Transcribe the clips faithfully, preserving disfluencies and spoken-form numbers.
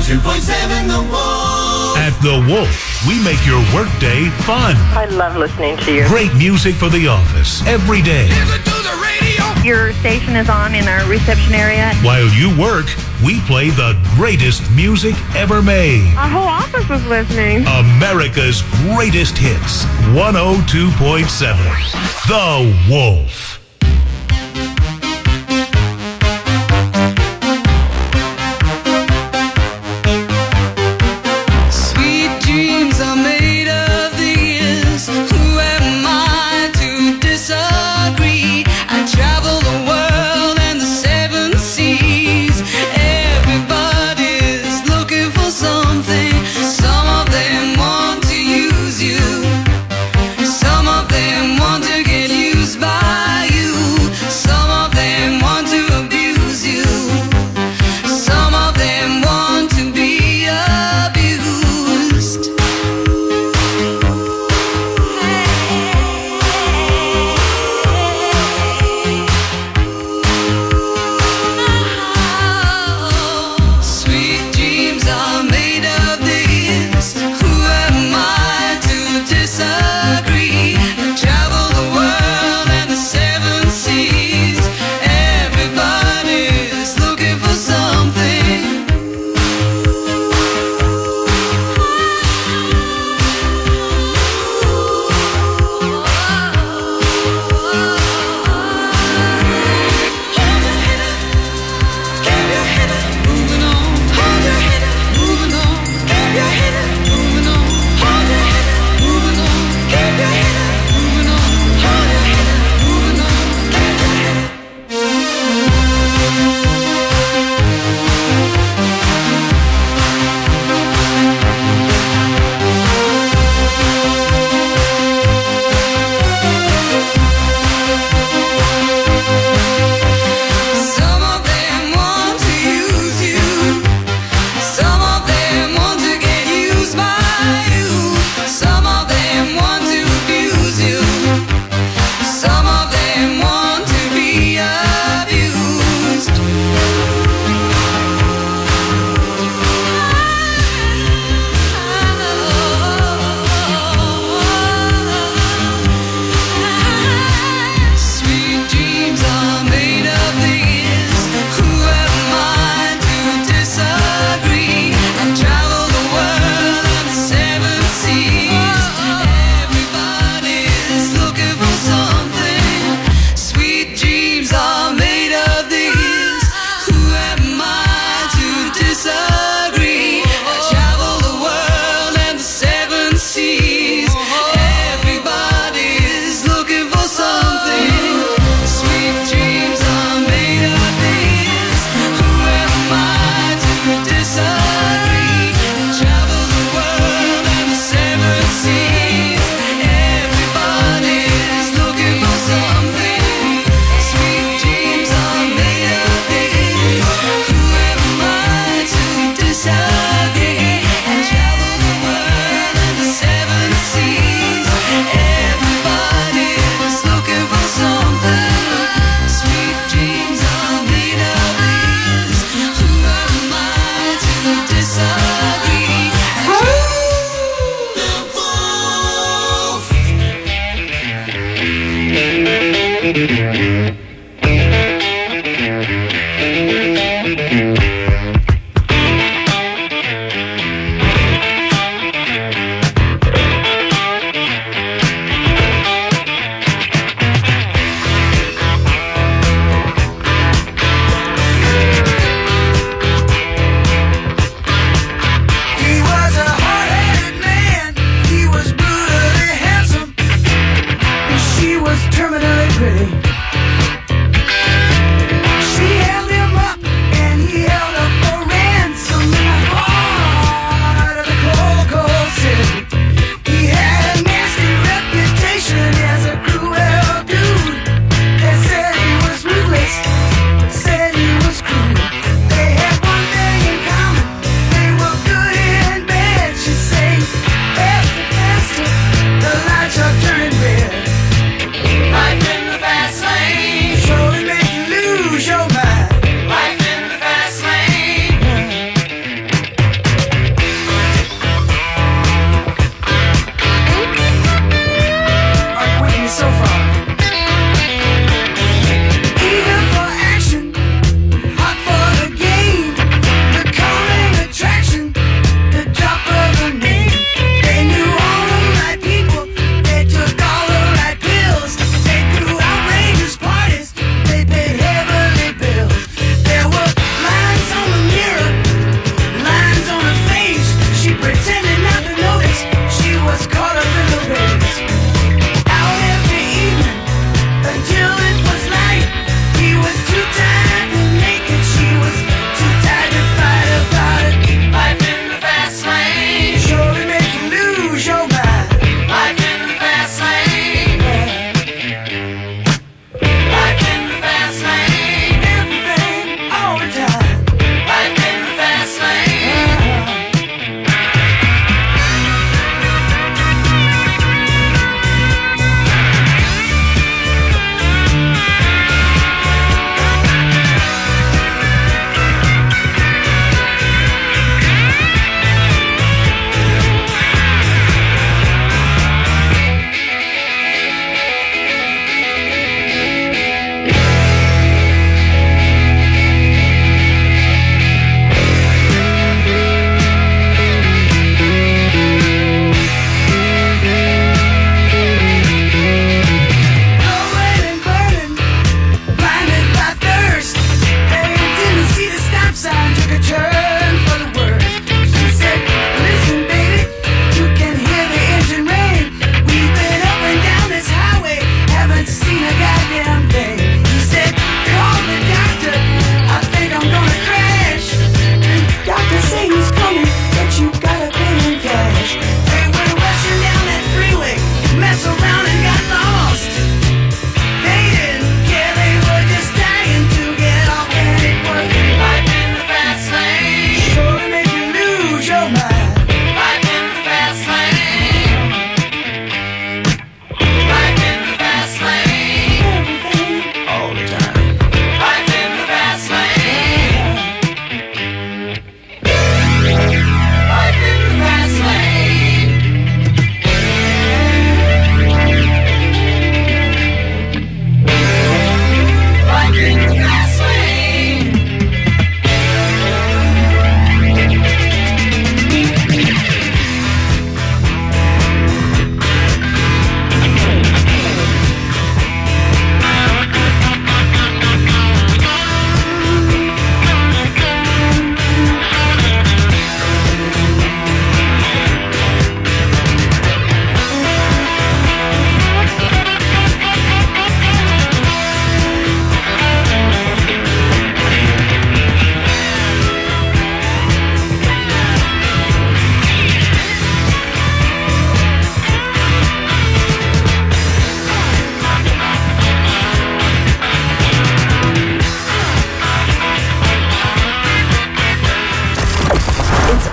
two point seven The Wolf. At The Wolf, we make your workday fun. I love listening to you. Great music for the office every day. Listen to the radio. Your station is on in our reception area. While you work, we play the greatest music ever made. Our whole office is listening. America's greatest hits. one oh two point seven The Wolf. Some of them want to get used by you.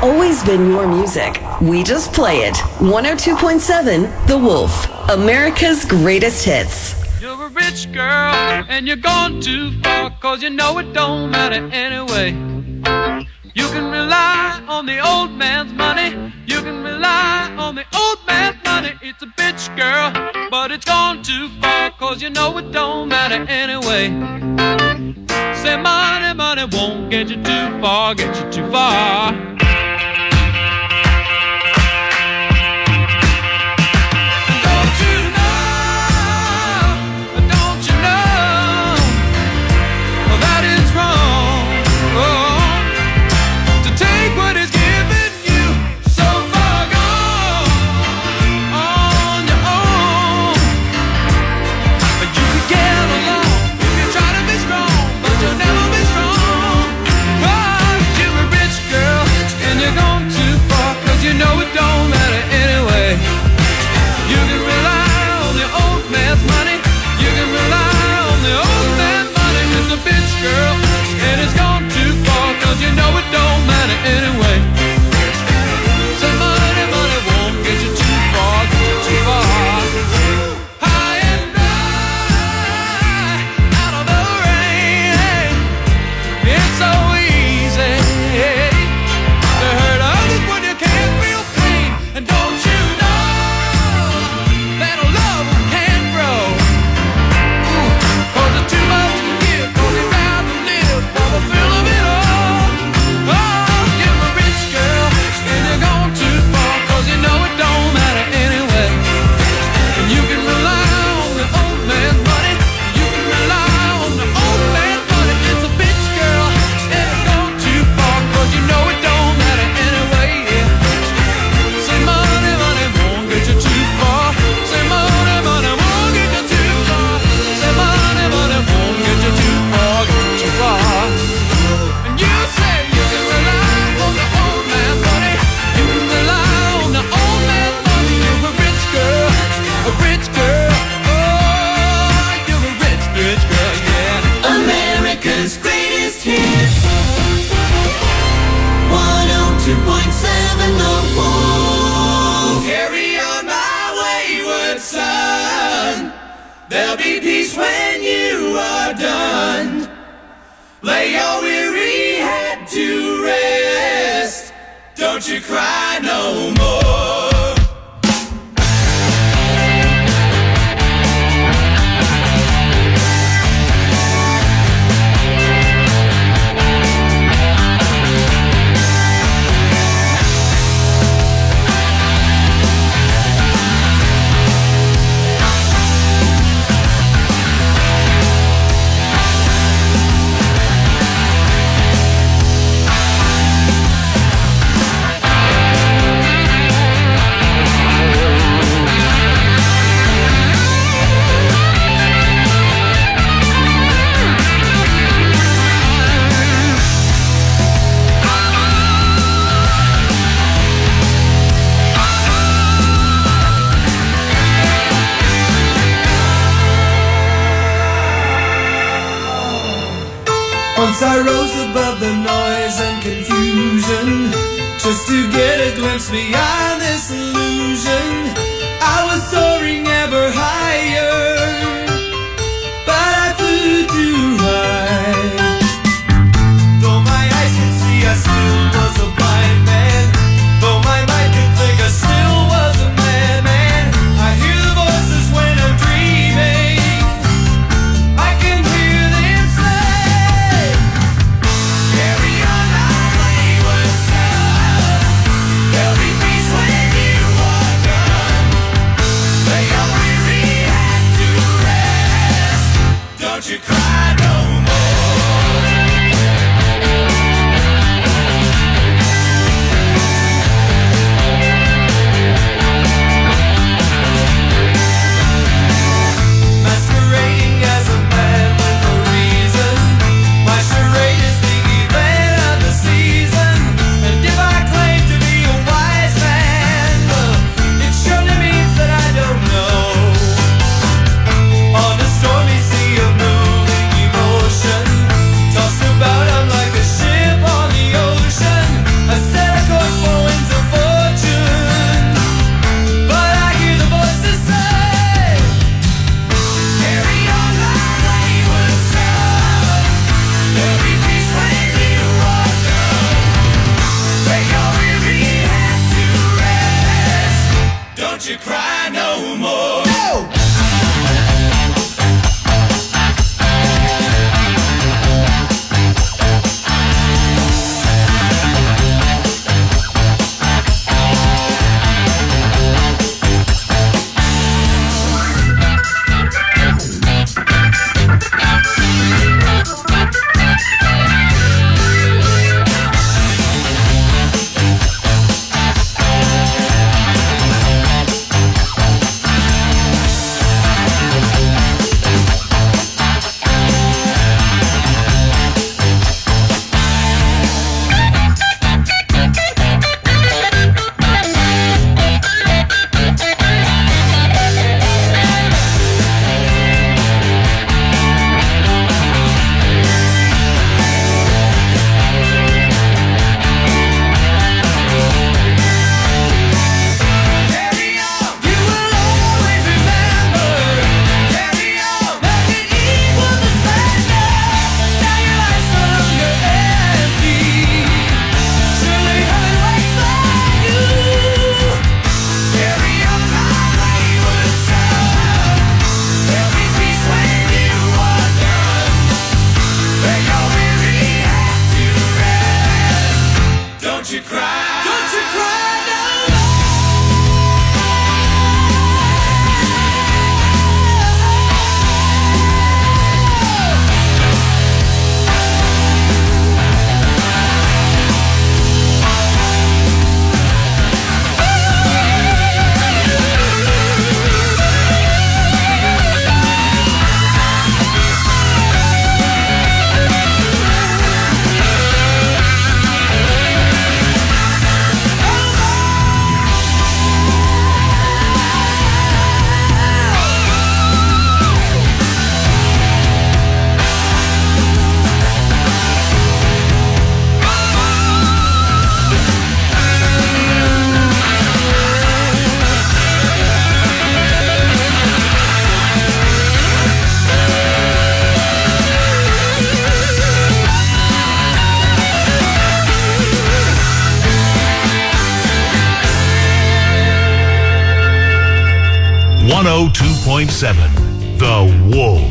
always been your music. We just play it. one oh two point seven The Wolf, America's greatest hits. You're a rich girl and you're gone too far, cause you know it don't matter anyway. You can rely on the old man's money. You can rely on the old man's money. It's a bitch girl, but it's gone too far, cause you know it don't matter anyway. Say money, money won't get you too far, get you too far. Anyway, so money, money won't get you too far, get you too far. High and dry, out of the rain. It's so easy to hurt others when you can't feel pain. And don't you know that a love can't grow? Cause it's too much to give, cause you got to live for the thrill of it all. There'll be peace when you are done. Lay your weary head to rest. Don't you cry no more. Once I rose above the noise and confusion, just to get a glimpse beyond this illusion. I was soaring ever higher, but I flew too high. Though my eyes could see, I still was a blind man. Though my mind could think, I still was a madman. I hear the voices when I'm dreaming. I can hear them say, carry on my wayward son. There'll be peace when Don't you cry no more. No! one oh two point seven The Wolf.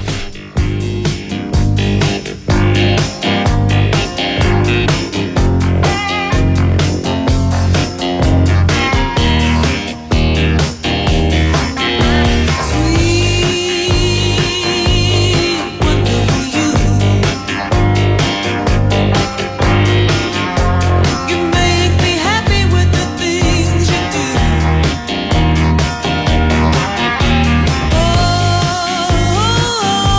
Oh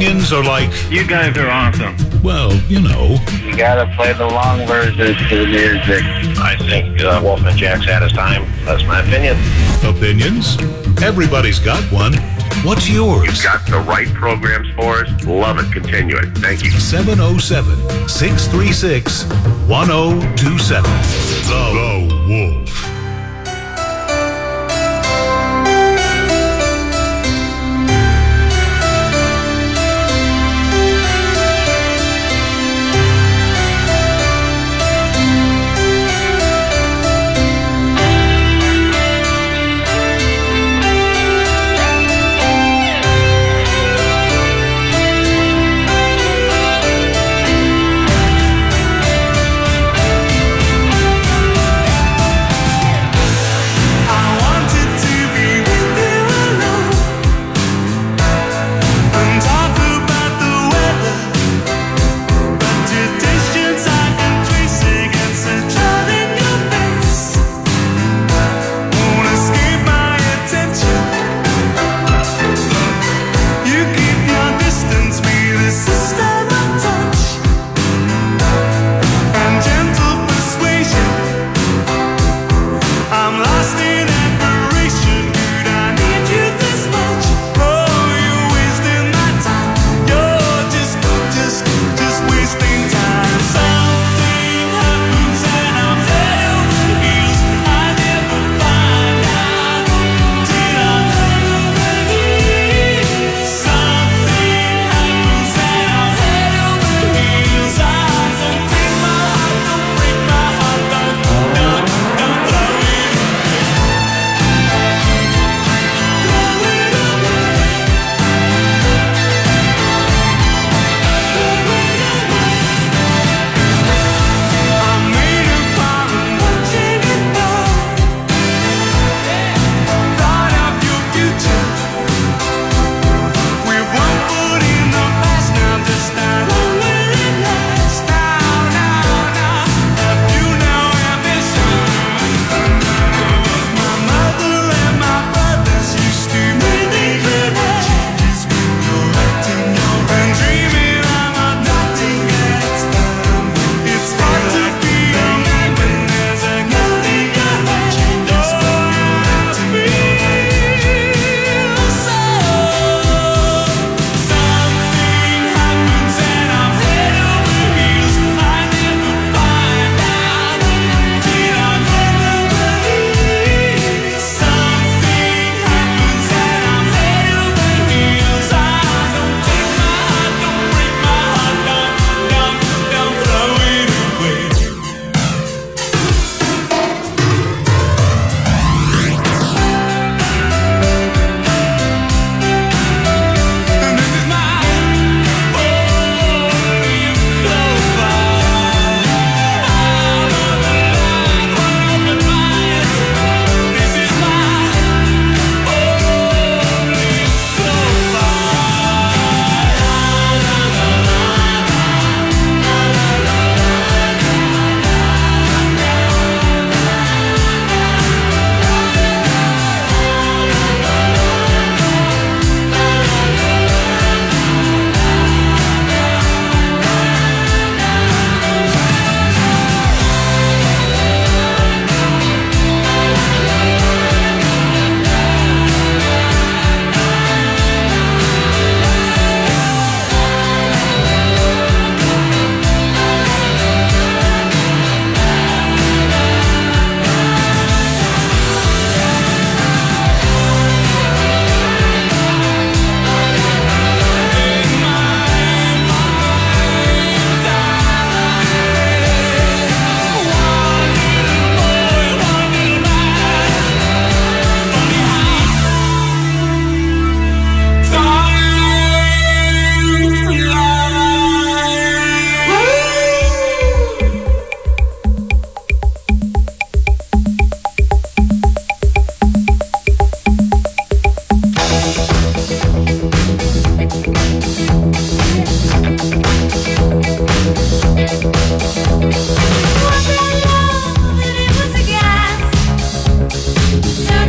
Opinions are like, you guys are awesome. well, you know. You gotta play the long versions to the music. I think uh, Wolfman Jack's had his time. That's my opinion. Opinions? Everybody's got one. What's yours? You've got the right programs for us. Love it. Continue it. Thank you. seven oh seven, six three six, one oh two seven. The, the Wolf.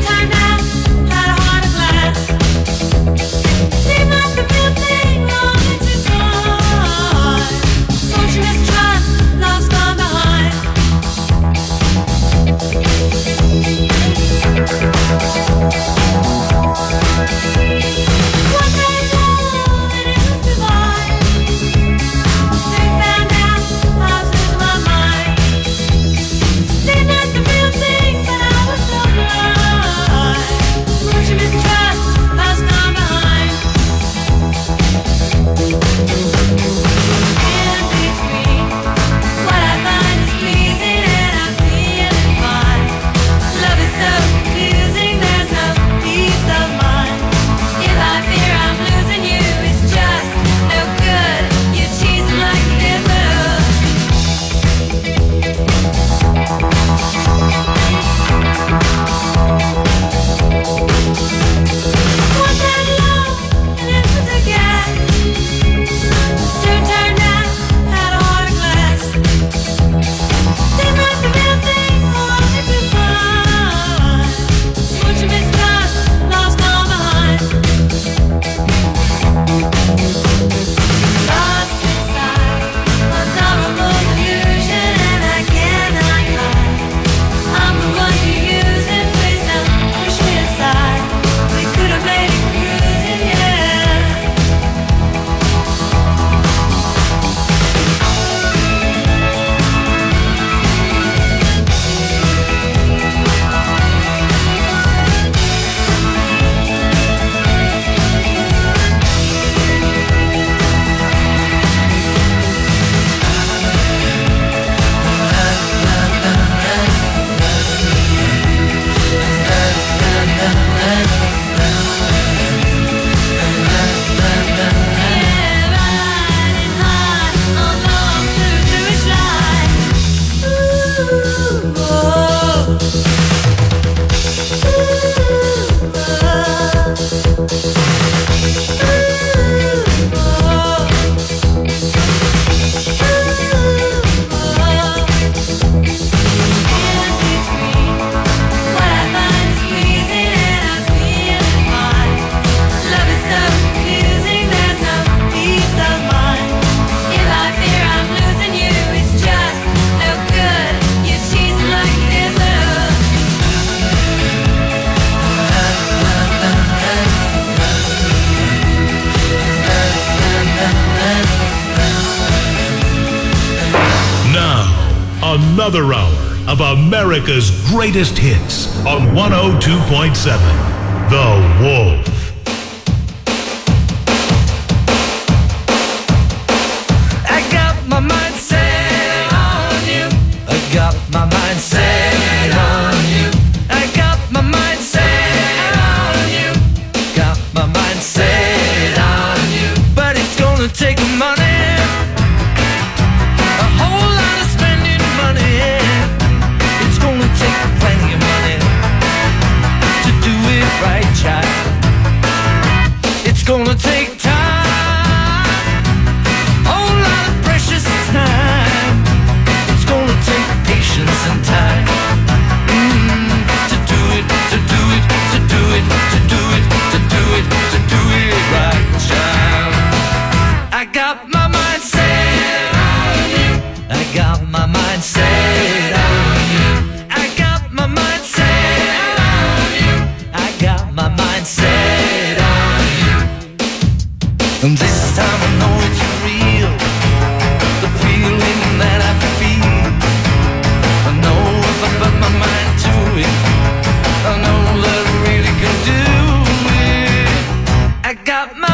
Seemed like the real thing all Another hour of America's greatest hits on one oh two point seven The Wolf. I got my mind set on you. I got my mind set on you. I got my mind set on you. Got my mind set on you. But it's gonna take money. A whole lot of spending money. It's gonna take plenty of money to do it right, child. It's gonna take time. Whole lot of precious time. It's gonna take patience and time. Mm, to do it, to do it, to do it, to do it, to do it, to do it right, child. I got my mind set on you. I got my mind set on you. I got my mind set on you. I got my mind set on you. And this time I know it's real. The feeling that I feel. I know if I put my mind to it, I know that I really can do it. I got my